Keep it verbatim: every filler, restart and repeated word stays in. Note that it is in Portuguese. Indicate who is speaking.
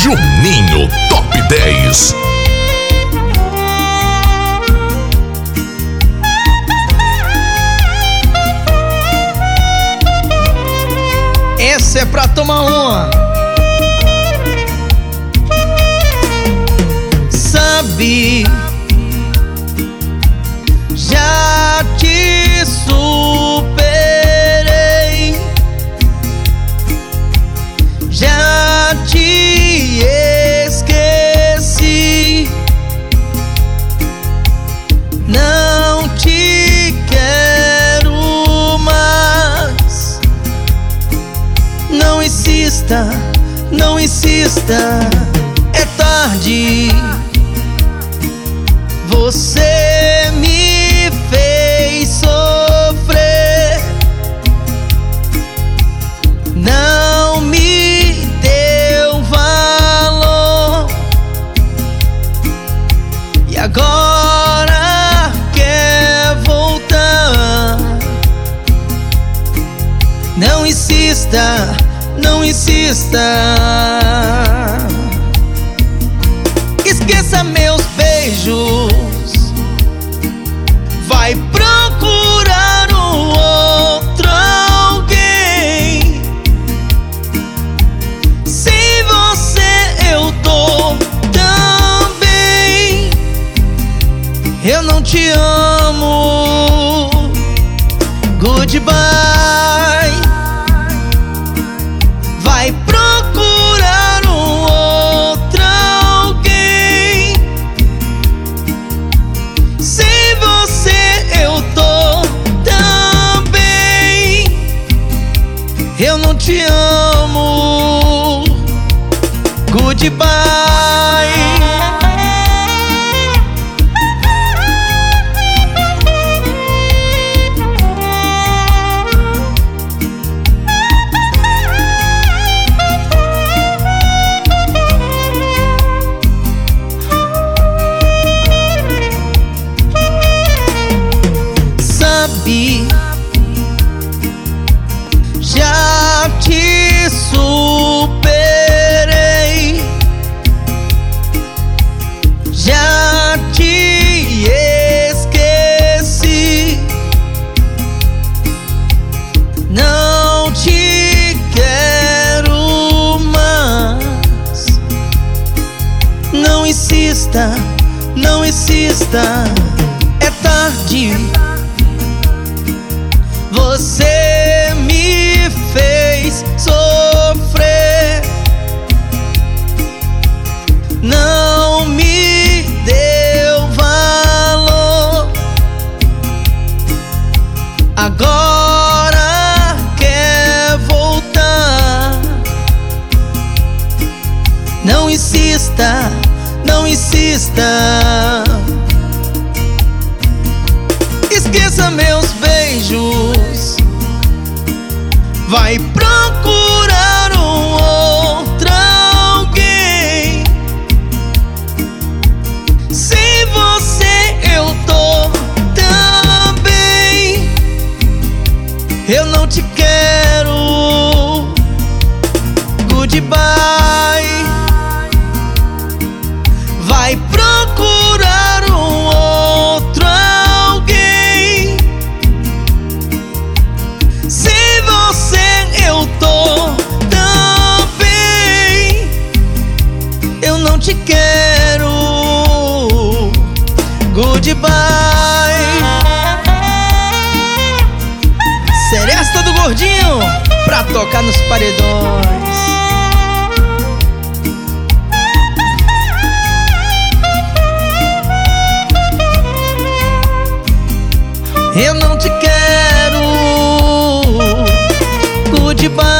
Speaker 1: Juninho Top dez.
Speaker 2: Essa é pra tomar uma. Sabe, já te superei, já te esqueci, não te quero mais. Não insista, não insista, é tarde. Você me fez sofrer, não me deu valor, e agora quer voltar. Não insista, não insista. Esqueça meus beijos, vai procurar um outro alguém. Sem você eu tô tão bem. Eu não te amo. Goodbye. Vai procurar um outro alguém. Sem você eu tô tão bem. Eu não te amo. Goodbye. Já te superei, já te esqueci, não te quero mais. Não insista, não insista, é tarde. Você me fez sofrer, não me deu valor, agora quer voltar. Não insista, não insista. Esqueça meus beijos, vai procurar um outro alguém. Sem você eu tô tão bem. Eu não te quero. Goodbye. Vai procurar um outro alguém. Sem você eu tô tão bem. Eu não te quero. Goodbye. Seresta do Gordinho pra tocar nos paredões. Eu não te quero. Goodbye.